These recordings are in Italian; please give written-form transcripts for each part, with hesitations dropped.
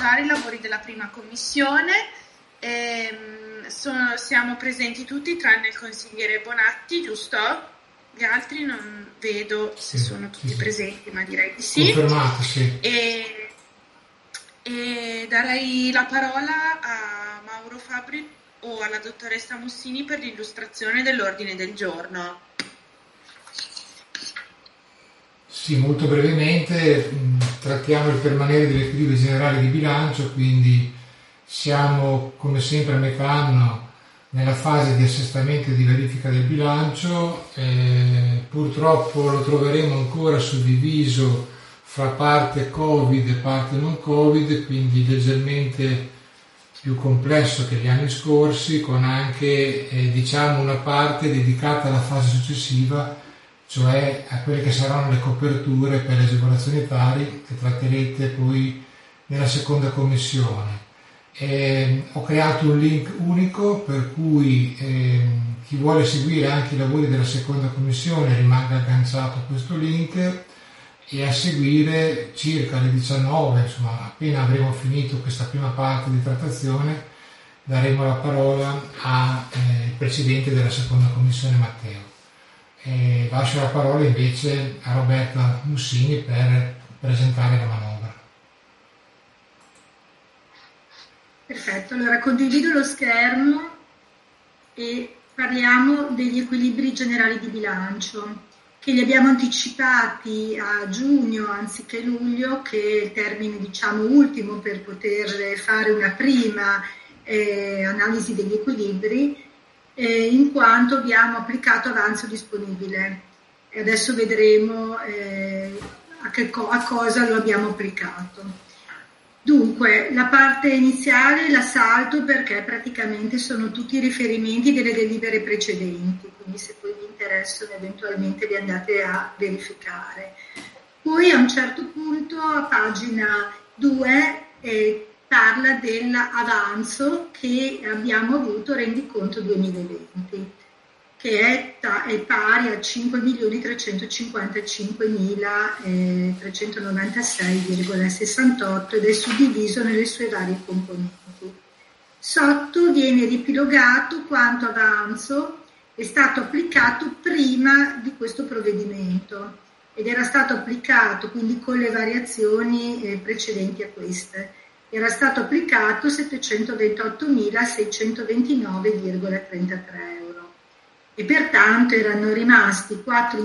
cominciare i lavori della prima commissione. Siamo presenti tutti tranne il consigliere Bonatti, giusto? Gli altri non vedo se sono tutti presenti, ma direi di sì. Confermato, sì. E darei la parola a Mauro Fabri o alla dottoressa Mussini per l'illustrazione dell'ordine del giorno. Sì, molto brevemente trattiamo il permanere dell'equilibrio generale di bilancio, quindi siamo come sempre a metà anno nella fase di assestamento e di verifica del bilancio. Purtroppo lo troveremo ancora suddiviso fra parte Covid e parte non Covid, quindi leggermente più complesso che gli anni scorsi, con anche una parte dedicata alla fase successiva, cioè a quelle che saranno le coperture per le agevolazioni tali che tratterete poi nella seconda commissione. Ho creato un link unico per cui chi vuole seguire anche i lavori della seconda commissione rimanga agganciato a questo link, e a seguire circa alle 19, insomma appena avremo finito questa prima parte di trattazione, daremo la parola al presidente della seconda commissione Matteo. Lascio la parola invece a Roberta Mussini per presentare la manovra. Perfetto, allora condivido lo schermo e parliamo degli equilibri generali di bilancio, che li abbiamo anticipati a giugno anziché luglio, che è il termine ultimo per poter fare una prima analisi degli equilibri, in quanto abbiamo applicato avanzo disponibile. E adesso vedremo a cosa lo abbiamo applicato. Dunque, la parte iniziale la salto perché praticamente sono tutti riferimenti delle delibere precedenti, quindi se poi vi interessano eventualmente li andate a verificare. Poi a un certo punto, a pagina 2, parla dell'avanzo che abbiamo avuto rendiconto 2020, che è pari a 5.355.396,68 ed è suddiviso nelle sue varie componenti. Sotto viene riepilogato quanto avanzo è stato applicato prima di questo provvedimento ed era stato applicato, quindi con le variazioni precedenti a queste, era stato applicato 728.629,33 euro. E pertanto erano rimasti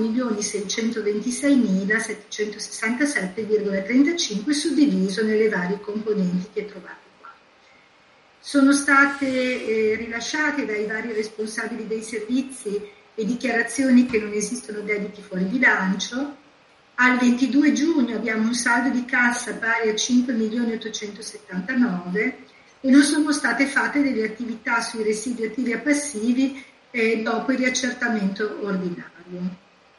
4.626.767,35 suddiviso nelle varie componenti che trovate qua. Sono state rilasciate dai vari responsabili dei servizi le dichiarazioni che non esistono debiti fuori bilancio. Al 22 giugno abbiamo un saldo di cassa pari a 5.879 e non sono state fatte delle attività sui residui attivi e passivi dopo il riaccertamento ordinario.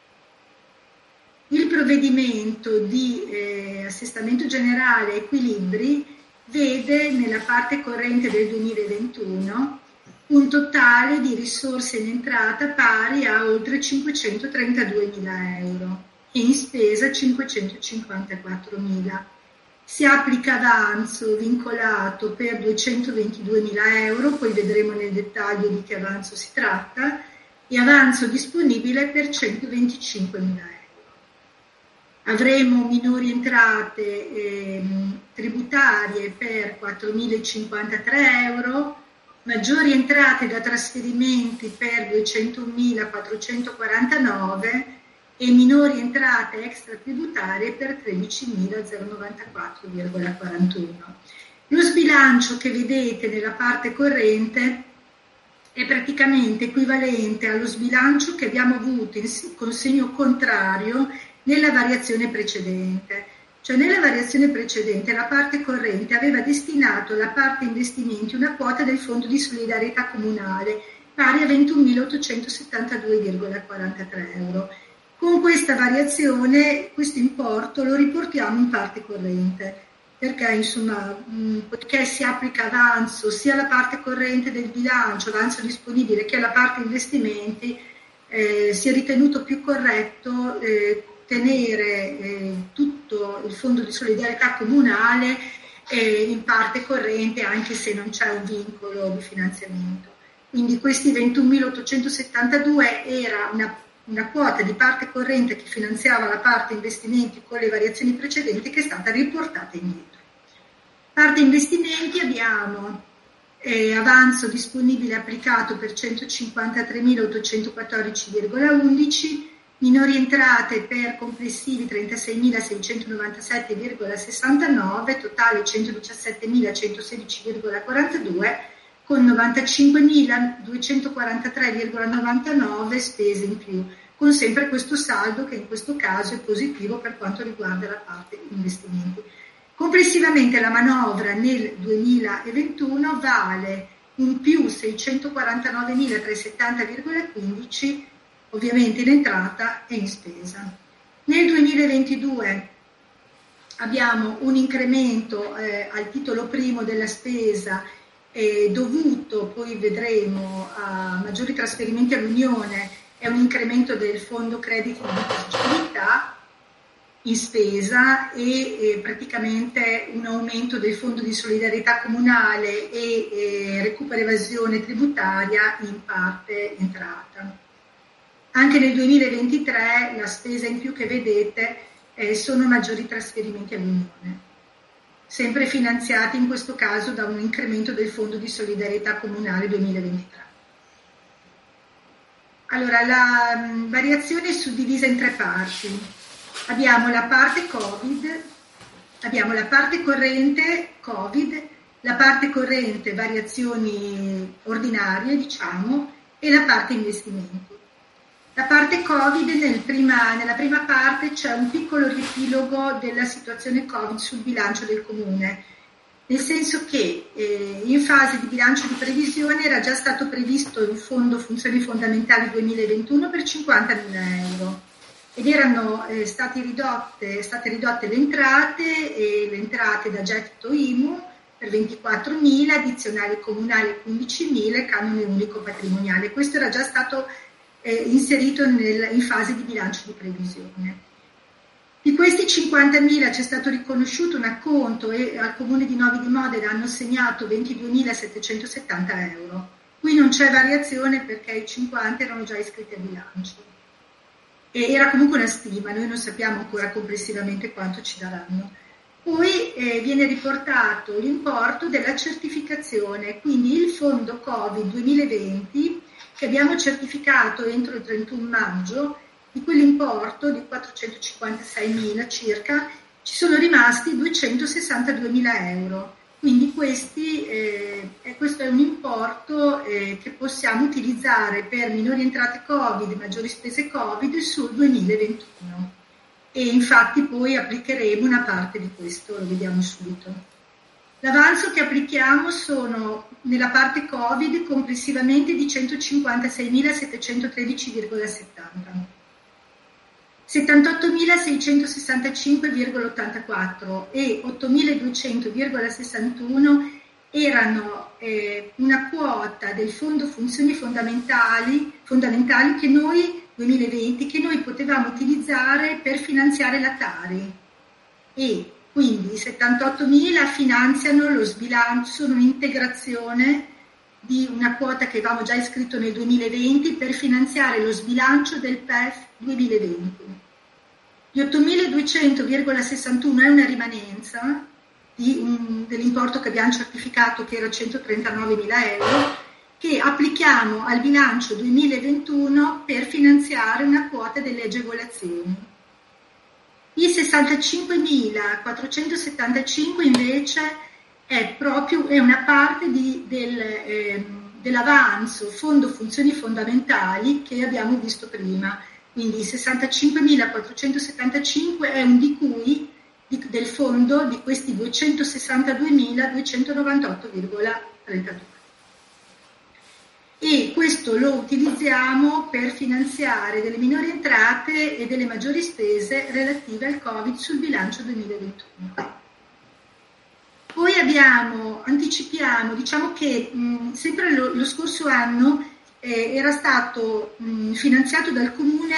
Il provvedimento di assestamento generale equilibri vede nella parte corrente del 2021 un totale di risorse in entrata pari a oltre 532.000 euro e in spesa 554.000. Si applica avanzo vincolato per 222.000 euro, poi vedremo nel dettaglio di che avanzo si tratta, e avanzo disponibile per 125.000 euro. Avremo minori entrate tributarie per 4.053 euro, maggiori entrate da trasferimenti per 201.449 e minori entrate extratributarie per 13.094,41. Lo sbilancio che vedete nella parte corrente è praticamente equivalente allo sbilancio che abbiamo avuto con segno contrario nella variazione precedente. Cioè nella variazione precedente la parte corrente aveva destinato alla parte investimenti una quota del Fondo di Solidarietà Comunale pari a 21.872,43 euro. Con questa variazione questo importo lo riportiamo in parte corrente, perché poiché si applica avanzo sia alla parte corrente del bilancio, avanzo disponibile, che alla parte investimenti, si è ritenuto più corretto tenere tutto il Fondo di Solidarietà Comunale e in parte corrente anche se non c'è un vincolo di finanziamento. Quindi questi 21.872 era una quota di parte corrente che finanziava la parte investimenti con le variazioni precedenti che è stata riportata indietro. Parte investimenti abbiamo avanzo disponibile applicato per 153.814,11, minori entrate per complessivi 36.697,69, totale 117.116,42, con 95.243,99 spese in più, con sempre questo saldo che in questo caso è positivo per quanto riguarda la parte investimenti. Complessivamente la manovra nel 2021 vale un più 649.370,15, ovviamente in entrata e in spesa. Nel 2022 abbiamo un incremento al titolo primo della spesa dovuto, poi vedremo, a maggiori trasferimenti all'Unione, è un incremento del fondo crediti di deficibilità in spesa e praticamente un aumento del fondo di solidarietà comunale e recupero evasione tributaria in parte entrata. Anche nel 2023 la spesa in più che vedete sono maggiori trasferimenti all'Unione, sempre finanziati in questo caso da un incremento del fondo di solidarietà comunale 2023. Allora, la variazione è suddivisa in tre parti. Abbiamo la parte Covid, abbiamo la parte corrente Covid, la parte corrente variazioni ordinarie, diciamo, e la parte investimenti. La parte Covid, nella prima parte c'è un piccolo riepilogo della situazione Covid sul bilancio del Comune, nel senso che in fase di bilancio di previsione era già stato previsto il Fondo Funzioni Fondamentali 2021 per 50.000 euro ed erano state ridotte le entrate da gettito IMU per 24.000, addizionali comunali 15.000 e canone unico patrimoniale. Questo era già stato inserito in fase di bilancio di previsione. Di questi 50.000 c'è stato riconosciuto un acconto e al Comune di Novi di Modena hanno assegnato 22.770 euro. Qui non c'è variazione perché i 50 erano già iscritti a bilancio. E era comunque una stima, noi non sappiamo ancora complessivamente quanto ci daranno. Poi viene riportato l'importo della certificazione, quindi il fondo Covid 2020 che abbiamo certificato entro il 31 maggio, di quell'importo di 456.000 circa, ci sono rimasti 262.000 euro. Quindi questo è un importo che possiamo utilizzare per minori entrate Covid, maggiori spese Covid sul 2021. E infatti poi applicheremo una parte di questo, lo vediamo subito. L'avanzo che applichiamo sono nella parte Covid complessivamente di 156.713,70. 78.665,84 e 8.200,61 erano una quota del Fondo Funzioni Fondamentali che noi 2020 che noi potevamo utilizzare per finanziare la Tari e quindi i 78.000 finanziano lo sbilancio, sono un'integrazione di una quota che avevamo già iscritto nel 2020 per finanziare lo sbilancio del PEF 2020. Gli 8.200,61 è una rimanenza dell'importo che abbiamo certificato che era 139.000 euro che applichiamo al bilancio 2021 per finanziare una quota delle agevolazioni. I 65.475 invece è una parte dell'avanzo Fondo Funzioni Fondamentali che abbiamo visto prima. Quindi 65.475 è un di cui del fondo di questi 262.298,32. E questo lo utilizziamo per finanziare delle minori entrate e delle maggiori spese relative al Covid sul bilancio 2021. Poi anticipiamo, diciamo che sempre lo scorso anno era stato finanziato dal Comune,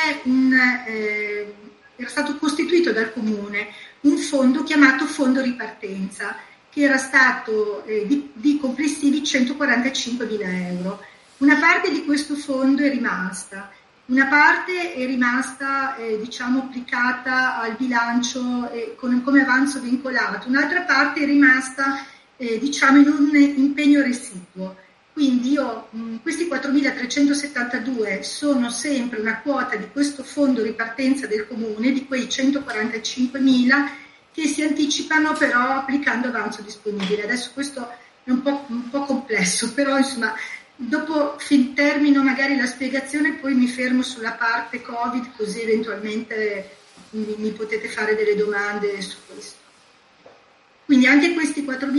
era stato costituito dal Comune un fondo chiamato Fondo Ripartenza, che era stato di complessivi 145.000 euro. Una parte di questo fondo è rimasta, una parte è rimasta applicata al bilancio come avanzo vincolato, un'altra parte è rimasta in un impegno residuo. Quindi questi 4.372 sono sempre una quota di questo fondo ripartenza del comune, di quei 145.000 che si anticipano però applicando avanzo disponibile. Adesso questo è un po' complesso, però insomma dopo termino magari la spiegazione, poi mi fermo sulla parte Covid, così eventualmente mi potete fare delle domande su questo. Quindi anche questi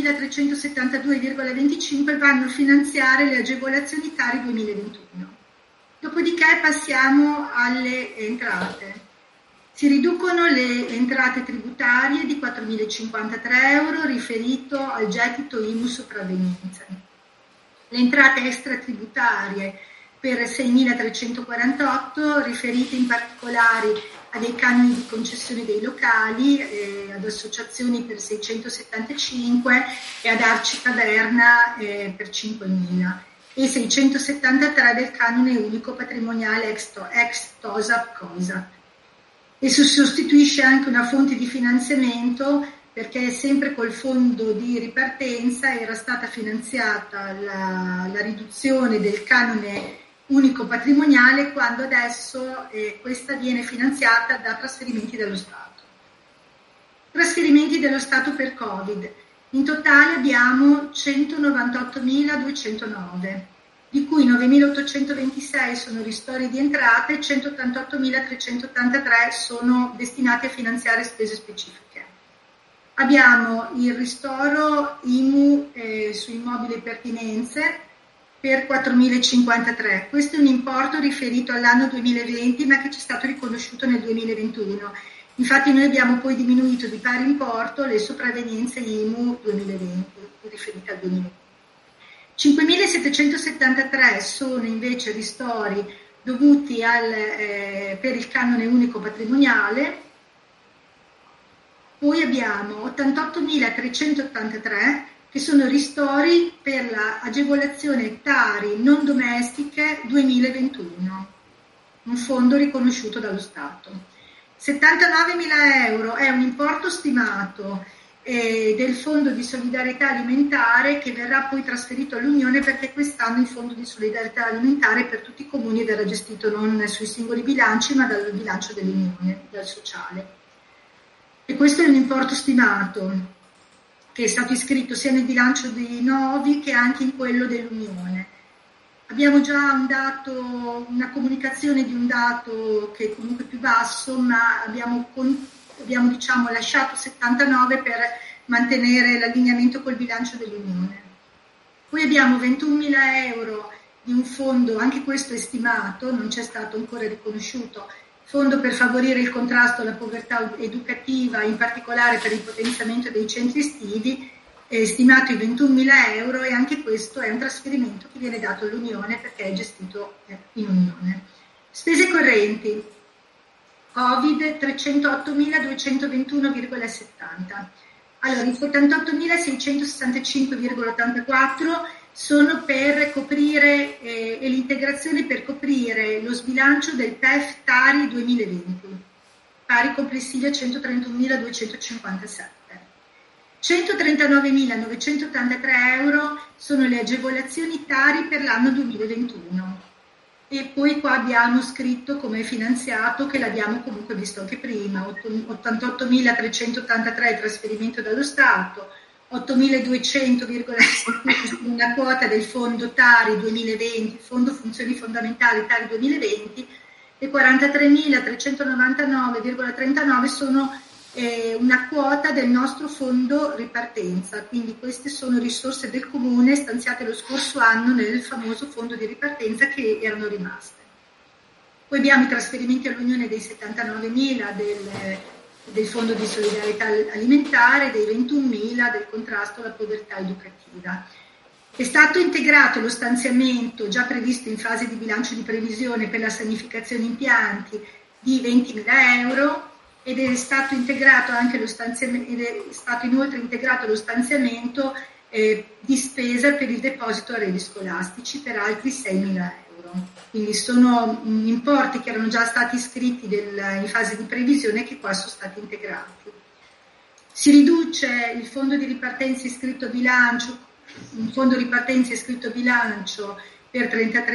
4.372,25 vanno a finanziare le agevolazioni Tari 2021. Dopodiché passiamo alle entrate. Si riducono le entrate tributarie di 4.053 euro riferito al gettito IMU sopravvenienze. Le entrate extratributarie per 6.348 riferite in particolare a dei canoni di concessione dei locali, ad associazioni per 675 e ad Arci Taverna per 5.000 e 673 del canone unico patrimoniale ex TOSAP COSAP. E si sostituisce anche una fonte di finanziamento, perché sempre col fondo di ripartenza era stata finanziata la riduzione del canone unico patrimoniale, quando adesso questa viene finanziata da trasferimenti dello Stato. Trasferimenti dello Stato per Covid. In totale abbiamo 198.209, di cui 9.826 sono ristori di entrate e 188.383 sono destinati a finanziare spese specifiche. Abbiamo il ristoro IMU su immobili e pertinenze per 4.053. Questo è un importo riferito all'anno 2020, ma che ci è stato riconosciuto nel 2021. Infatti noi abbiamo poi diminuito di pari importo le sopravvenienze IMU 2020, riferite al 2020. 5.773 sono invece ristori dovuti per il canone unico patrimoniale. Poi abbiamo 88.383 che sono ristori per l'agevolazione Tari non domestiche 2021, un fondo riconosciuto dallo Stato. 79.000 euro è un importo stimato del Fondo di Solidarietà Alimentare che verrà poi trasferito all'Unione, perché quest'anno il Fondo di Solidarietà Alimentare per tutti i comuni verrà gestito non sui singoli bilanci ma dal bilancio dell'Unione, dal sociale. E questo è un importo stimato che è stato iscritto sia nel bilancio di Novi che anche in quello dell'Unione. Abbiamo già una comunicazione di un dato che è comunque più basso, ma abbiamo lasciato 79 per mantenere l'allineamento col bilancio dell'Unione. Poi abbiamo 21.000 euro di un fondo, anche questo è stimato, non c'è stato ancora riconosciuto, fondo per favorire il contrasto alla povertà educativa, in particolare per il potenziamento dei centri estivi, stimato in 21.000 euro, e anche questo è un trasferimento che viene dato all'Unione perché è gestito in Unione. Spese correnti, Covid 308.221,70. Allora, i 78.665,84 sono per coprire e l'integrazione per coprire lo sbilancio del PEF Tari 2020, pari complessivi a 131.257. 139.983 euro sono le agevolazioni Tari per l'anno 2021. E poi qua abbiamo scritto come finanziato, che l'abbiamo comunque visto anche prima, 88.383 trasferimento dallo Stato, 8.200,7 una quota del fondo Tari 2020, fondo funzioni fondamentali Tari 2020, e 43.399,39 sono una quota del nostro fondo ripartenza. Quindi queste sono risorse del comune stanziate lo scorso anno nel famoso fondo di ripartenza che erano rimaste. Poi abbiamo i trasferimenti all'Unione dei 79.000 del Fondo di Solidarietà Alimentare, dei 21.000 del contrasto alla povertà educativa. È stato integrato lo stanziamento già previsto in fase di bilancio di previsione per la sanificazione impianti di 20.000 euro, ed è stato integrato anche ed è stato inoltre integrato lo stanziamento di spesa per il deposito a reti scolastici per altri 6.000 euro. Quindi sono importi che erano già stati iscritti in fase di previsione che qua sono stati integrati. Si riduce il fondo di ripartenza iscritto a bilancio, un fondo ripartenza iscritto a bilancio per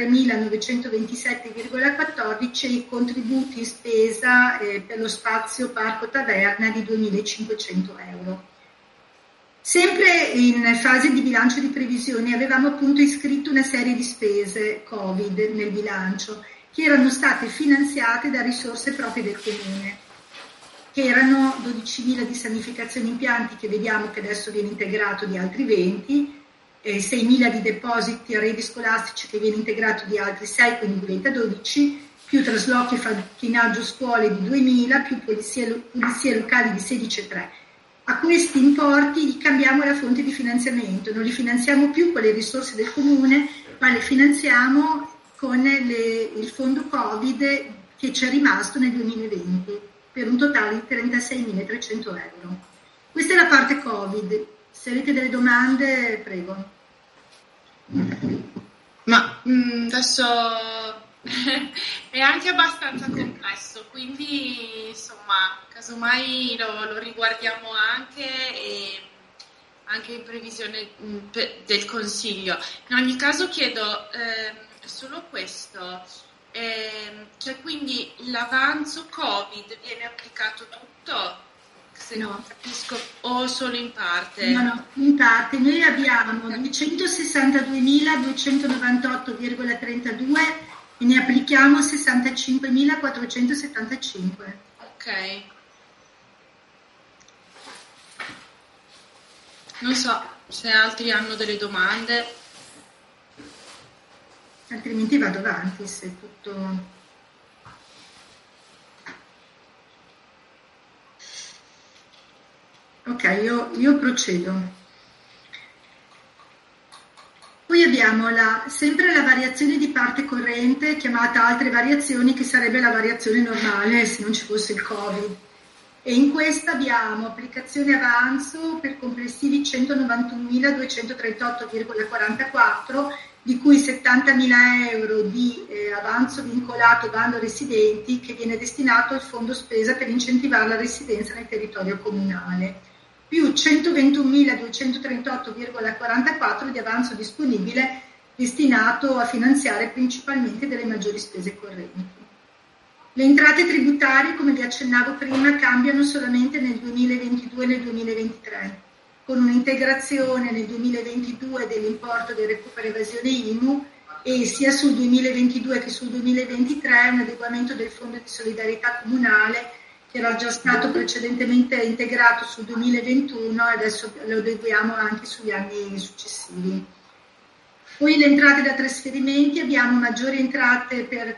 33.927,14 e i contributi in spesa per lo spazio parco taverna di 2.500 euro. Sempre in fase di bilancio di previsione avevamo appunto iscritto una serie di spese Covid nel bilancio che erano state finanziate da risorse proprie del Comune, che erano 12.000 di sanificazione impianti che vediamo che adesso viene integrato di altri 20, 6.000 di depositi a reti scolastici che viene integrato di altri 6, quindi diventa 12, più traslochi e facchinaggio scuole di 2.000, più pulizie locali di 16,3. A questi importi gli cambiamo la fonte di finanziamento, non li finanziamo più con le risorse del Comune, ma le finanziamo con il fondo Covid che ci è rimasto nel 2020, per un totale di 36.300 euro. Questa è la parte Covid. Se avete delle domande, prego. Ma adesso è anche abbastanza complesso, quindi insomma, casomai lo riguardiamo anche e anche in previsione del Consiglio. In ogni caso chiedo solo questo, cioè quindi l'avanzo Covid viene applicato tutto? Se non capisco, o solo in parte? No, in parte. Noi abbiamo 262.298,32 e ne applichiamo 65.475. Ok. Non so se altri hanno delle domande. Altrimenti vado avanti, se è tutto... Ok, io procedo. Poi abbiamo sempre la variazione di parte corrente, chiamata altre variazioni, che sarebbe la variazione normale se non ci fosse il Covid. E in questa abbiamo applicazione avanzo per complessivi 191.238,44, di cui 70.000 euro di avanzo vincolato bando residenti che viene destinato al fondo spesa per incentivare la residenza nel territorio comunale, più 121.238,44 di avanzo disponibile destinato a finanziare principalmente delle maggiori spese correnti. Le entrate tributarie, come vi accennavo prima, cambiano solamente nel 2022 e nel 2023, con un'integrazione nel 2022 dell'importo del recupero evasione IMU e sia sul 2022 che sul 2023 un adeguamento del Fondo di solidarietà comunale che era già stato precedentemente integrato sul 2021 e adesso lo adeguiamo anche sugli anni successivi. Poi le entrate da trasferimenti, abbiamo maggiori entrate per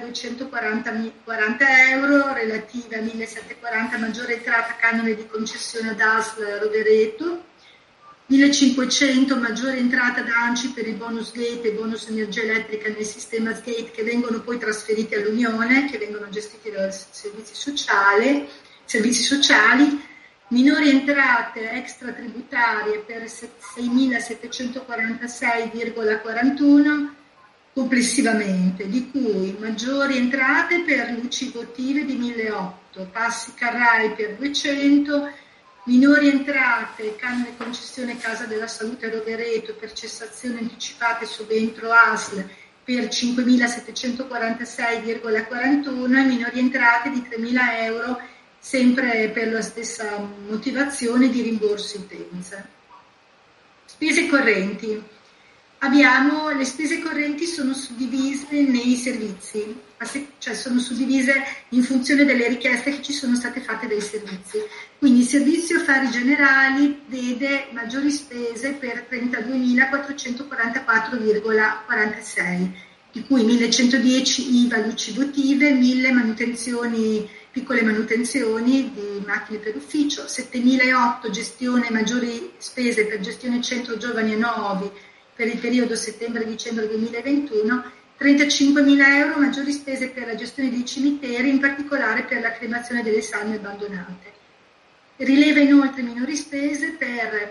3.240 euro relative a 1.740 maggiore entrata canone di concessione ad ASL Rovereto, 1.500 maggiore entrata da ANCI per il bonus gate e bonus energia elettrica nel sistema SGATE che vengono poi trasferiti all'Unione, che vengono gestiti dai servizi sociali, minori entrate extratributarie per 6.746,41 complessivamente, di cui maggiori entrate per luci votive di 1.008, passi Carrai per 200, minori entrate, canone concessione Casa della Salute Rovereto per cessazione anticipata e subentro ASL per 5.746,41 e minori entrate di 3.000 euro sempre per la stessa motivazione di rimborsi utenza. Spese correnti. Le spese correnti sono suddivise nei servizi, cioè sono suddivise in funzione delle richieste che ci sono state fatte dai servizi. Quindi il servizio affari generali vede maggiori spese per 32.444,46, di cui 1.110 IVA luci votive, 1.000 manutenzioni, piccole manutenzioni di macchine per ufficio, 7.008 maggiori spese per gestione centro giovani e nuovi per il periodo settembre-dicembre 2021 35.000 euro maggiori spese per la gestione dei cimiteri, in particolare per la cremazione delle salme abbandonate. Rileva inoltre minori spese per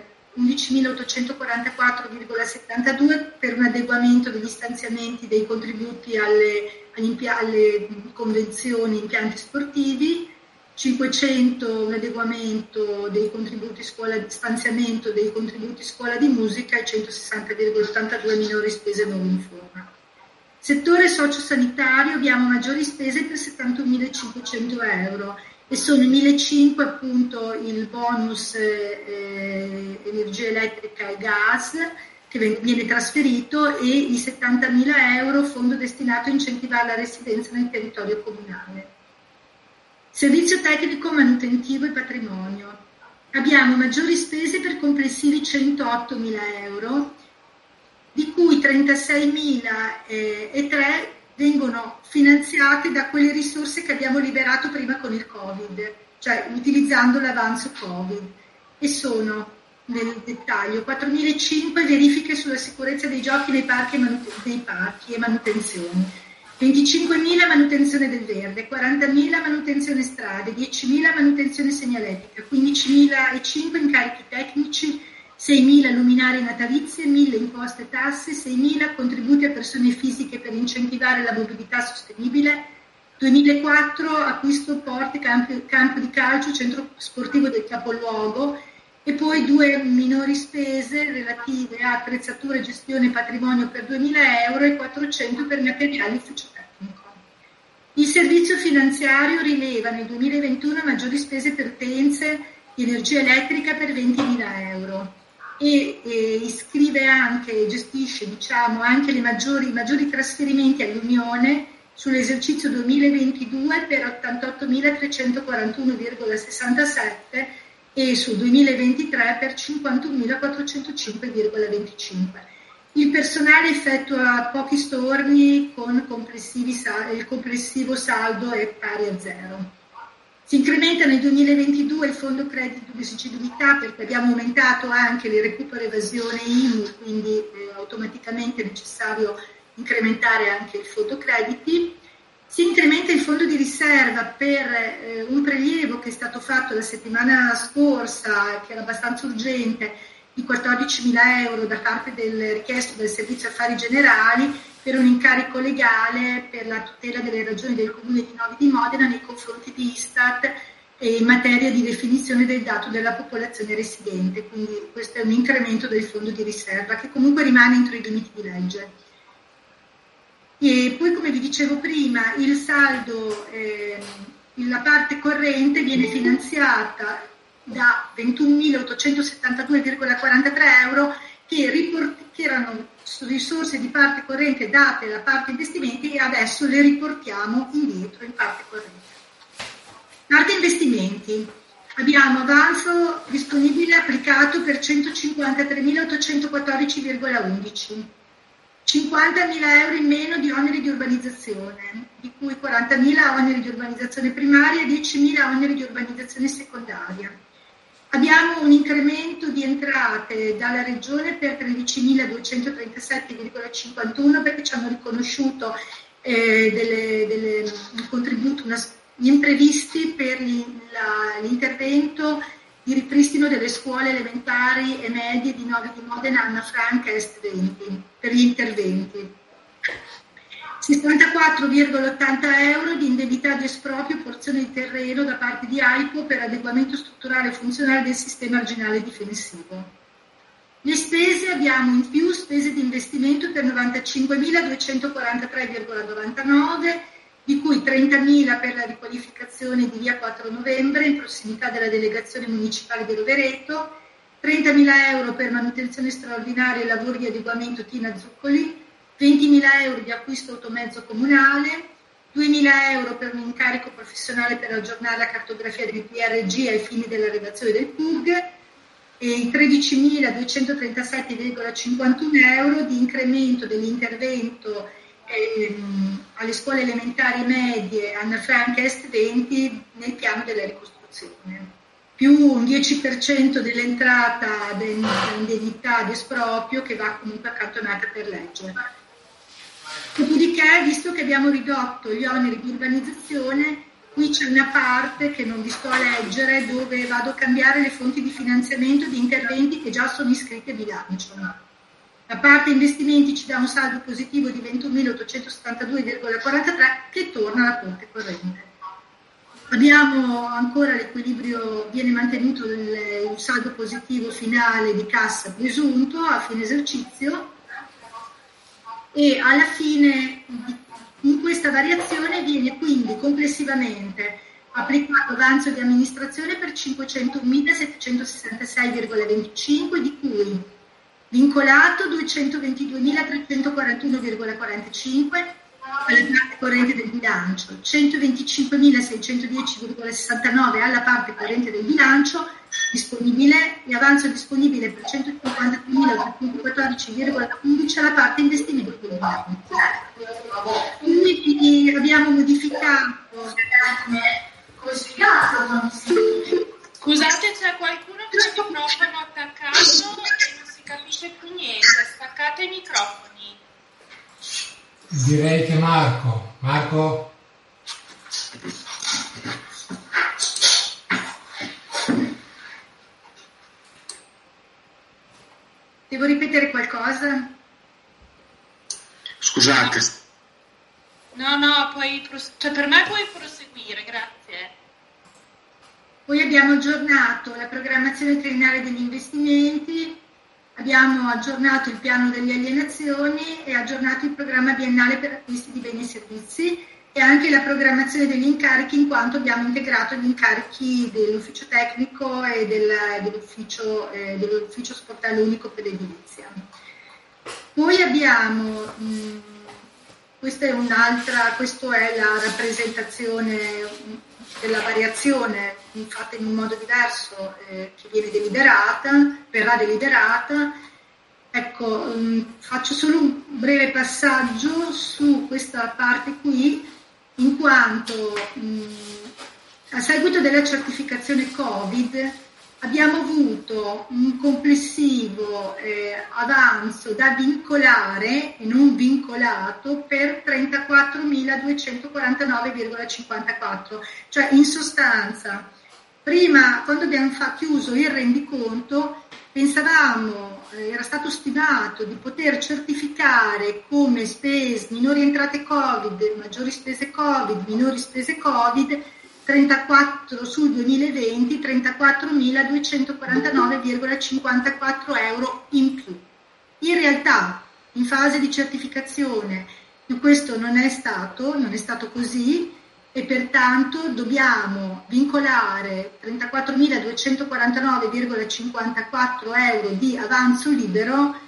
11.844,72 per un adeguamento degli stanziamenti dei contributi alle convenzioni impianti sportivi, 500 un adeguamento dei contributi stanziamento dei contributi scuola di musica e 160,82 minori spese non in forma. Settore sociosanitario abbiamo maggiori spese per 71.500 euro e sono 1.500 appunto il bonus energia elettrica e gas che viene trasferito e i 70.000 euro fondo destinato a incentivare la residenza nel territorio comunale. Servizio tecnico manutentivo e patrimonio. Abbiamo maggiori spese per complessivi 108.000 euro, di cui 36.003 vengono finanziate da quelle risorse che abbiamo liberato prima con il Covid, cioè utilizzando l'avanzo Covid, e sono nel dettaglio 4.005 verifiche sulla sicurezza dei giochi nei parchi e manutenzioni, 25.000 manutenzione del verde, 40.000 manutenzione strade, 10.000 manutenzione segnaletica, 15.005 incarichi tecnici, 6.000 luminarie natalizie, 1.000 imposte e tasse, 6.000 contributi a persone fisiche per incentivare la mobilità sostenibile, 2004 acquisto porte, campo di calcio, centro sportivo del capoluogo, e poi 2 minori spese relative a attrezzature, gestione e patrimonio per 2.000 euro e 400 per materiali ufficio tecnico. Il servizio finanziario rileva nel 2021 maggiori spese per utenze di energia elettrica per 20.000 euro e iscrive anche, gestisce anche i maggiori trasferimenti all'Unione sull'esercizio 2022 per 88.341,67 e sul 2023 per 51.405,25. Il personale effettua pochi storni con il complessivo saldo è pari a zero. Si incrementa nel 2022 il fondo credito di esigibilità perché abbiamo aumentato anche il recupero evasione IMU, quindi automaticamente è necessario incrementare anche il fondo crediti. Si incrementa il fondo di riserva per un prelievo che è stato fatto la settimana scorsa, che era abbastanza urgente, di 14.000 euro da parte del richiesto del Servizio Affari Generali per un incarico legale per la tutela delle ragioni del Comune di Novi di Modena nei confronti di Istat in materia di definizione del dato della popolazione residente. Quindi questo è un incremento del fondo di riserva che comunque rimane entro i limiti di legge. E poi, come vi dicevo prima, il saldo, la parte corrente viene finanziata da 21.872,43 euro che erano risorse di parte corrente date alla parte investimenti e adesso le riportiamo indietro in parte corrente. Parte investimenti. Abbiamo avanzo disponibile applicato per 153.814,11. 50.000 euro in meno di oneri di urbanizzazione, di cui 40.000 oneri di urbanizzazione primaria e 10.000 oneri di urbanizzazione secondaria. Abbiamo un incremento di entrate dalla Regione per 13.237,51 perché ci hanno riconosciuto un contributo, gli imprevisti per l'intervento di ripristino delle scuole elementari e medie di Novi di Modena, Anna Franca e Est 20 per gli interventi. 64,80 euro di indennità di esproprio porzione di terreno da parte di AIPO per adeguamento strutturale e funzionale del sistema arginale difensivo. Le spese abbiamo in più spese di investimento per 95.243,99, di cui 30.000 per la riqualificazione di via 4 novembre in prossimità della delegazione municipale di Rovereto, 30.000 euro per manutenzione straordinaria e lavori di adeguamento Tina Zuccoli, 20.000 euro di acquisto automezzo comunale, 2.000 euro per un incarico professionale per aggiornare la cartografia del PRG ai fini della redazione del PUG e i 13.237,51 euro di incremento dell'intervento alle scuole elementari e medie Anna Franca Est 20 nel piano della ricostruzione, più un 10% dell'entrata dell'indennità di esproprio che va comunque accantonata per legge. Dopodiché, visto che abbiamo ridotto gli oneri di urbanizzazione, qui c'è una parte che non vi sto a leggere dove vado a cambiare le fonti di finanziamento di interventi che già sono iscritti a bilancio. La parte investimenti ci dà un saldo positivo di 21.872,43 che torna alla fonte corrente. Abbiamo ancora l'equilibrio, viene mantenuto il saldo positivo finale di cassa presunto a fine esercizio e alla fine in questa variazione viene quindi complessivamente applicato avanzo di amministrazione per 500.766,25, di cui vincolato 222.341,45 alla parte corrente del bilancio, 125.610,69 alla parte corrente del bilancio disponibile e avanzo disponibile per 153.814,15 alla parte investimento del bilancio. Quindi abbiamo modificato. Scusate, c'è qualcuno che c'è il microfono attaccato e non si capisce più niente. Staccate i microfoni. Direi che Marco? Devo ripetere qualcosa? Scusate. No, per me puoi proseguire, grazie. Poi abbiamo aggiornato la programmazione triennale degli investimenti, abbiamo aggiornato il piano delle alienazioni e aggiornato il programma biennale per acquisti di beni e servizi e anche la programmazione degli incarichi, in quanto abbiamo integrato gli incarichi dell'ufficio tecnico e dell'ufficio sportello unico per l'edilizia. Poi abbiamo, questa è la rappresentazione della variazione fatta in un modo diverso che verrà deliberata. Ecco, faccio solo un breve passaggio su questa parte qui, in quanto a seguito della certificazione Covid abbiamo avuto un complessivo avanzo da vincolare e non vincolato per 34.249,54, cioè in sostanza prima, quando abbiamo chiuso il rendiconto, pensavamo, era stato stimato di poter certificare come spese, minori entrate Covid, maggiori spese Covid, minori spese Covid, 34 sul 2020, 34.249,54 euro in più. In realtà, in fase di certificazione, questo non è stato così, e pertanto dobbiamo vincolare 34.249,54 euro di avanzo libero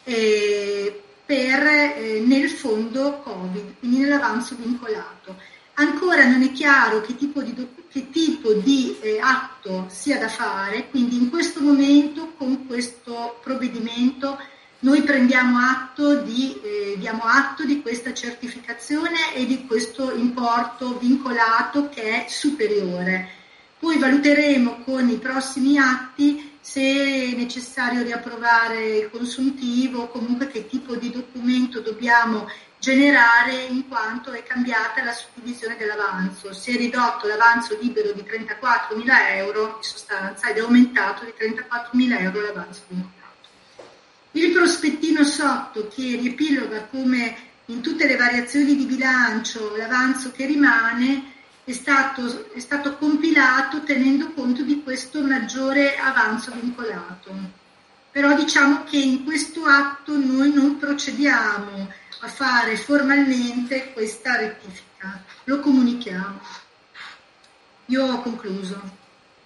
nel fondo Covid, quindi nell'avanzo vincolato. Ancora non è chiaro che tipo di atto sia da fare, quindi in questo momento con questo provvedimento noi diamo atto di questa certificazione e di questo importo vincolato che è superiore. Poi valuteremo con i prossimi atti se è necessario riapprovare il consuntivo o comunque che tipo di documento dobbiamo generare, in quanto è cambiata la suddivisione dell'avanzo. Si è ridotto l'avanzo libero di 34.000 euro in sostanza ed è aumentato di 34.000 euro l'avanzo vincolato. Il prospettino sotto, che riepiloga come in tutte le variazioni di bilancio l'avanzo che rimane, è stato compilato tenendo conto di questo maggiore avanzo vincolato. Però diciamo che in questo atto noi non procediamo a fare formalmente questa rettifica, lo comunichiamo. Io ho concluso.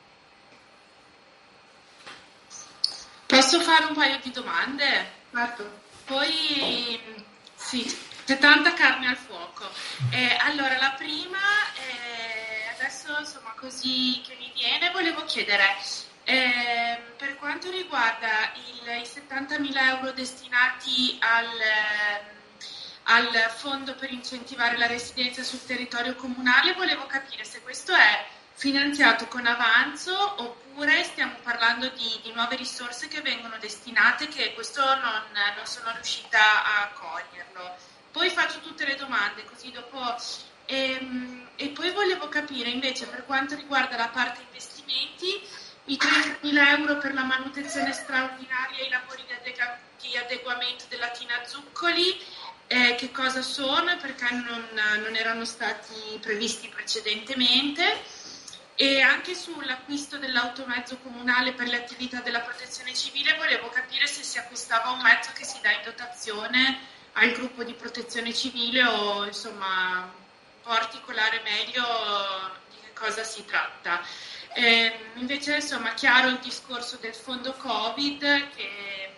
Posso fare un paio di domande? Certo. Poi sì, c'è tanta carne al fuoco. Allora, la prima, adesso insomma così che mi viene, volevo chiedere, per quanto riguarda i 70.000 euro destinati al fondo per incentivare la residenza sul territorio comunale, volevo capire se questo è finanziato con avanzo oppure stiamo parlando di nuove risorse che vengono destinate, che questo non sono riuscita a coglierlo. poi faccio tutte le domande, così dopo... E poi volevo capire invece per quanto riguarda la parte investimenti, i 30.000 euro per la manutenzione straordinaria e i lavori di adeguamento della Tina Zuccoli, che cosa sono e perché non erano stati previsti precedentemente, e anche sull'acquisto dell'automezzo comunale per le attività della protezione civile volevo capire se si acquistava un mezzo che si dà in dotazione al gruppo di protezione civile o insomma articolare meglio di che cosa si tratta. Invece insomma chiaro il discorso del fondo Covid che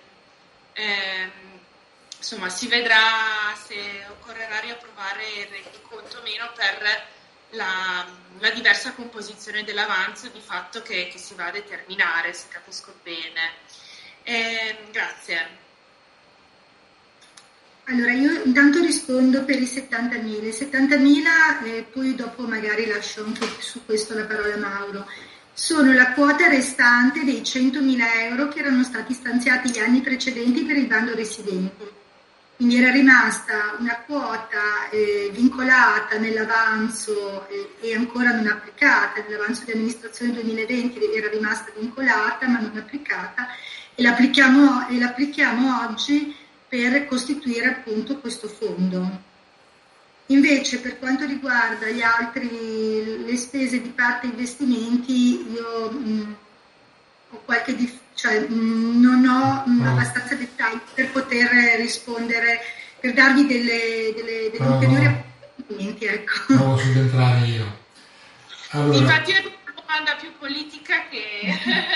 insomma si vedrà se occorrerà riapprovare il rendiconto o meno per la diversa composizione dell'avanzo di fatto che si va a determinare, se capisco bene. Grazie. Allora, io intanto rispondo per i 70.000. I 70.000, poi dopo magari lascio anche su questo la parola a Mauro, sono la quota restante dei 100.000 euro che erano stati stanziati gli anni precedenti per il bando residenti. Quindi era rimasta una quota vincolata nell'avanzo e ancora non applicata, nell'avanzo di amministrazione 2020 era rimasta vincolata ma non applicata, e l'applichiamo oggi per costituire appunto questo fondo. Invece per quanto riguarda le spese di parte investimenti, io ho non ho abbastanza dettagli per poter rispondere, per darvi degli ulteriori approfondimenti. Ecco. Provo a subentrare io. Allora, infatti è una domanda più politica che...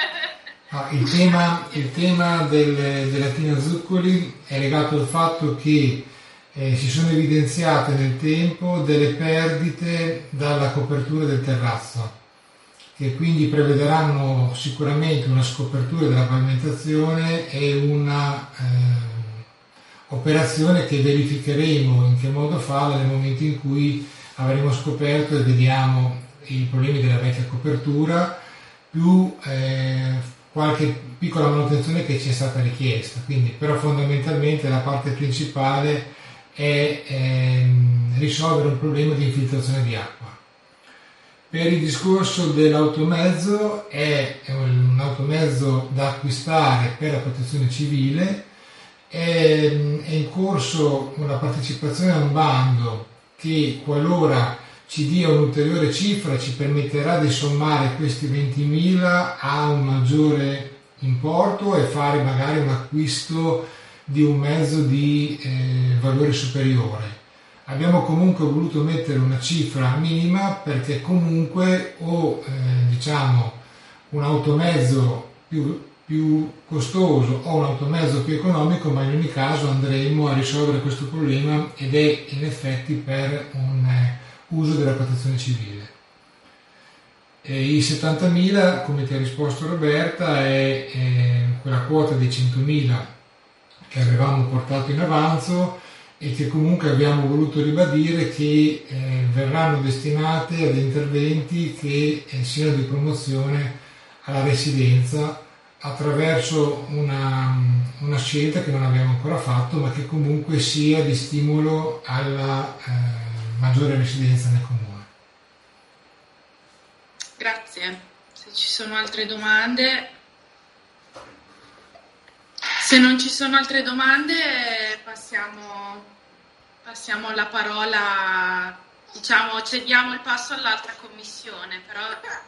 il tema della Tina Zuccoli è legato al fatto che si sono evidenziate nel tempo delle perdite dalla copertura del terrazzo, che quindi prevederanno sicuramente una scopertura della pavimentazione e una operazione che verificheremo in che modo farla nel momento in cui avremo scoperto e vediamo i problemi della vecchia copertura più qualche piccola manutenzione che ci è stata richiesta. Quindi, però fondamentalmente la parte principale è risolvere un problema di infiltrazione di acqua. Per il discorso dell'automezzo, è un automezzo da acquistare per la protezione civile, è in corso una partecipazione a un bando che, qualora ci dia un'ulteriore cifra, ci permetterà di sommare questi 20.000 a un maggiore importo e fare magari un acquisto di un mezzo di valore superiore. Abbiamo comunque voluto mettere una cifra minima perché comunque un automezzo più costoso o un automezzo più economico, ma in ogni caso andremo a risolvere questo problema ed è in effetti per un uso della protezione civile. I 70.000, come ti ha risposto Roberta, è quella quota dei 100.000 che avevamo portato in avanzo e che comunque abbiamo voluto ribadire che verranno destinate ad interventi che siano di promozione alla residenza attraverso una scelta che non abbiamo ancora fatto, ma che comunque sia di stimolo alla maggiore residenza nel comune. Grazie. Se ci sono altre domande... Se non ci sono altre domande passiamo la parola, cediamo il passo all'altra commissione, però...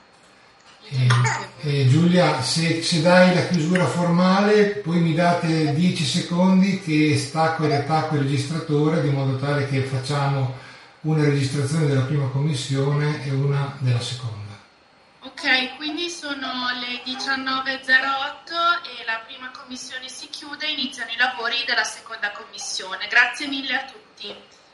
Giulia, se dai la chiusura formale, poi mi date 10 secondi che stacco e riattacco il registratore, di modo tale che facciamo una registrazione della prima commissione e una della seconda. Ok, quindi sono le 19.08 e la prima commissione si chiude, iniziano i lavori della seconda commissione. Grazie mille a tutti.